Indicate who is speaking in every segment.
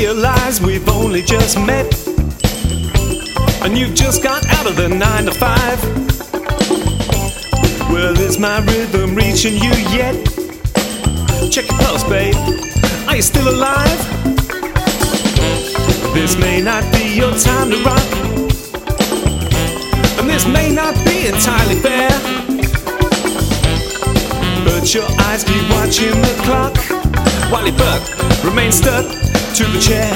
Speaker 1: realize we've only just met, and you've just got out of the 9 to 5. Well, is my rhythm reaching you yet? Check your pulse, babe. Are you still alive? This may not be your time to rock, and this may not be entirely fair, but your eyes keep watching the clock while your butt remains stuck to the chair.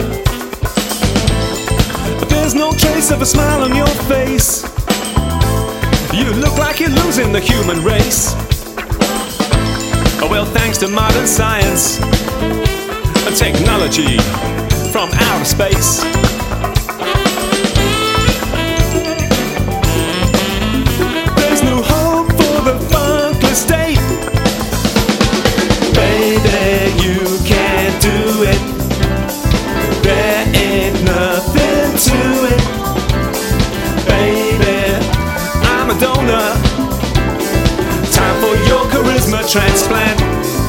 Speaker 1: But there's no trace of a smile on your face. You look like you're losing the human race. Oh, well, thanks to modern science and technology from outer space, there's no hope for the funkless state. Baby, you can't do it. There ain't nothing to it. Baby, I'm a donor. Time for your charisma transplant.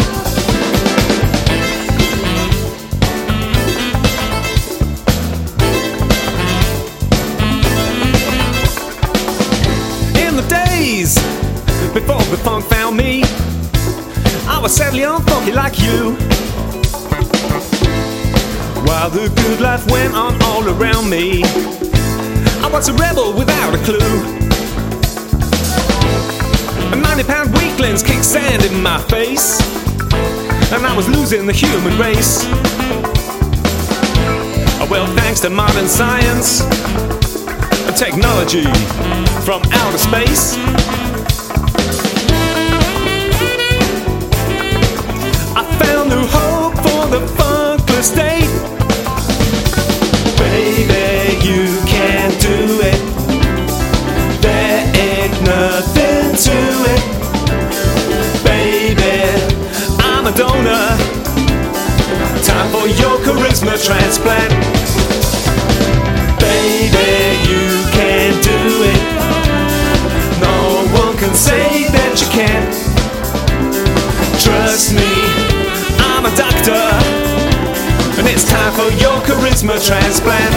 Speaker 1: In the days before the funk found me, I was sadly unfunky like you, while the good life went on all around me. I was a rebel without a clue. A 90-pound weaklings kicked sand in my face, and I was losing the human race. Oh, well, thanks to modern science and technology from outer space, I found new hope for the funkless state. Baby, you can't do it. There ain't nothing to it. Baby, I'm a donor. Time for your charisma transplant. Baby, you can't do it. No one can say that you can't. Trust me, I'm a doctor, and it's time for your charisma transplant.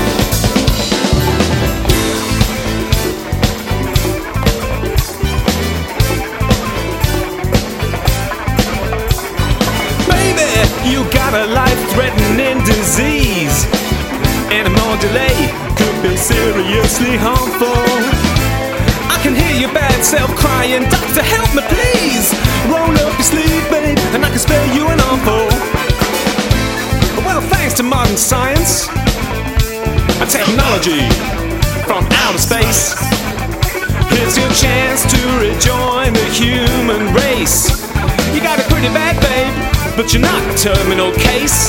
Speaker 1: You got a life-threatening disease, and a more delay could be seriously harmful. I can hear your bad self crying, doctor, help me please. Roll up your sleeve, babe, and I can spare you an armful. Well, thanks to modern science and technology from outer space, here's your chance to rejoin the human race. You got it pretty bad, babe, but you're not a terminal case.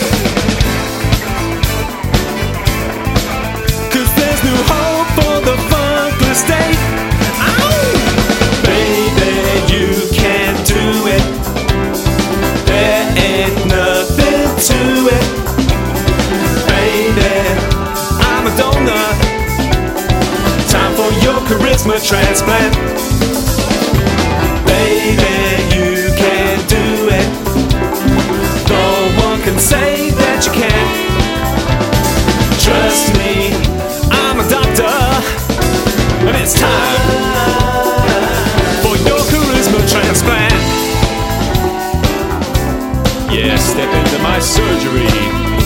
Speaker 1: 'Cause there's new hope for the funkless state. Ow! Baby, you can't do it. There ain't nothing to it. Baby, I'm a donor. Time for your charisma transplant. Baby, you can't do it. No one can say that you can't. Trust me, I'm a doctor, and it's time for your charisma transplant. Yeah, step into my surgery.